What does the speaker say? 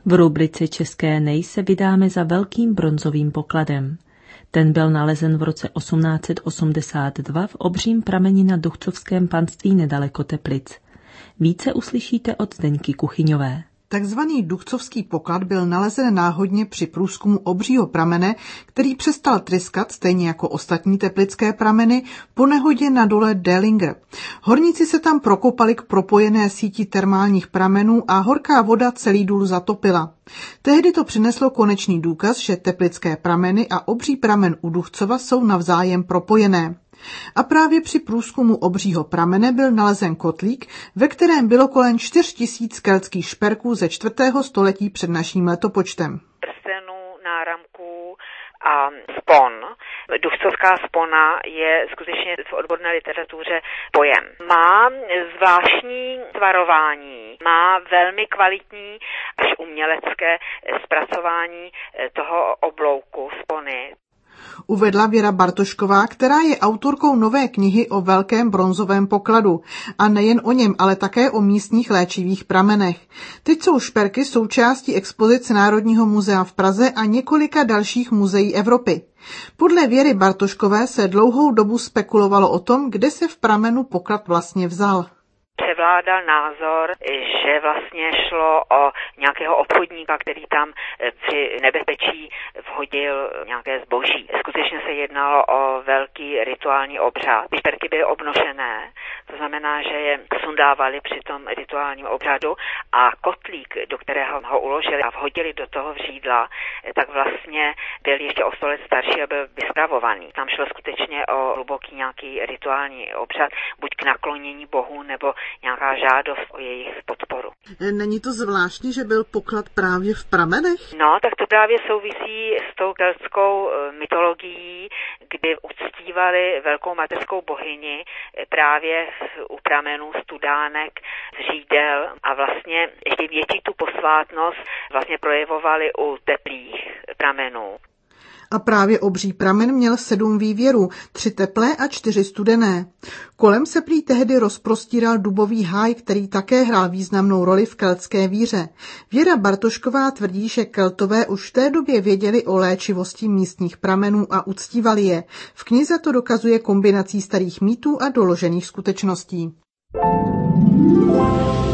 V rubrice České nej se vydáme za velkým bronzovým pokladem. Ten byl nalezen v roce 1882 v obřím prameni na Duchcovském panství nedaleko Teplic. Více uslyšíte od Zdeňky Kuchyňové. Takzvaný Duchcovský poklad byl nalezen náhodně při průzkumu obřího pramene, který přestal tryskat, stejně jako ostatní teplické prameny, po nehodě na dole Delinger. Horníci se tam prokopali k propojené síti termálních pramenů a horká voda celý důl zatopila. Tehdy to přineslo konečný důkaz, že teplické prameny a obří pramen u Duchcova jsou navzájem propojené. A právě při průzkumu obřího pramene byl nalezen kotlík, ve kterém bylo kolem 4 000 keltských šperků ze 4. století před naším letopočtem. Prstenů, náramků a spon. Duchcovská spona je skutečně v odborné literatuře pojem. Má zvláštní tvarování, má velmi kvalitní až umělecké zpracování toho oblouku spony. Uvedla Věra Bartošková, která je autorkou nové knihy o velkém bronzovém pokladu. A nejen o něm, ale také o místních léčivých pramenech. Teď jsou šperky součástí expozice Národního muzea v Praze a několika dalších muzeí Evropy. Podle Věry Bartoškové se dlouhou dobu spekulovalo o tom, kde se v pramenu poklad vlastně vzal. Převládal názor, že vlastně šlo o nějakého obchodníka, který tam při nebezpečí vhodil nějaké zboží. Skutečně se jednalo o velký rituální obřad. Ty šperky byly obnošené, to znamená, že je sundávali při tom rituálním obřadu a kotlík, do kterého ho uložili a vhodili do toho vřídla, tak vlastně byl ještě o 100 let starší a byl vyspravovaný. Tam šlo skutečně o hluboký nějaký rituální obřad, buď k naklonění bohu nebo nějaká žádost o jejich podporu. Není to zvláštní, že byl poklad právě v pramenech? No, tak to právě souvisí s tou keltskou mytologií, kdy uctívali velkou mateřskou bohyni právě u pramenů Studánek, Vřídel a vlastně ještě větší tu posvátnost vlastně projevovali u teplých pramenů. A právě obří pramen měl 7 vývěrů, 3 teplé a 4 studené. Kolem se prý tehdy rozprostíral dubový háj, který také hrál významnou roli v keltské víře. Věra Bartošková tvrdí, že Keltové už v té době věděli o léčivosti místních pramenů a uctívali je. V knize to dokazuje kombinací starých mýtů a doložených skutečností.